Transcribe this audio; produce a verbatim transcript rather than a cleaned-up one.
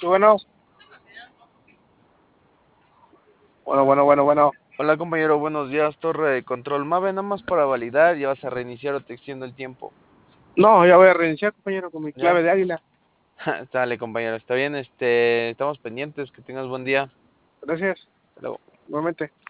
Sí, bueno, bueno, bueno, bueno, bueno. Hola compañero, buenos días, torre de control. Mave, nada más para validar, ya vas a reiniciar o te extiendo el tiempo. No, ya voy a reiniciar, compañero, con mi ¿Ya? clave de águila. Sale compañero, está bien, este, estamos pendientes, que tengas buen día. Gracias, Hasta luego. nuevamente.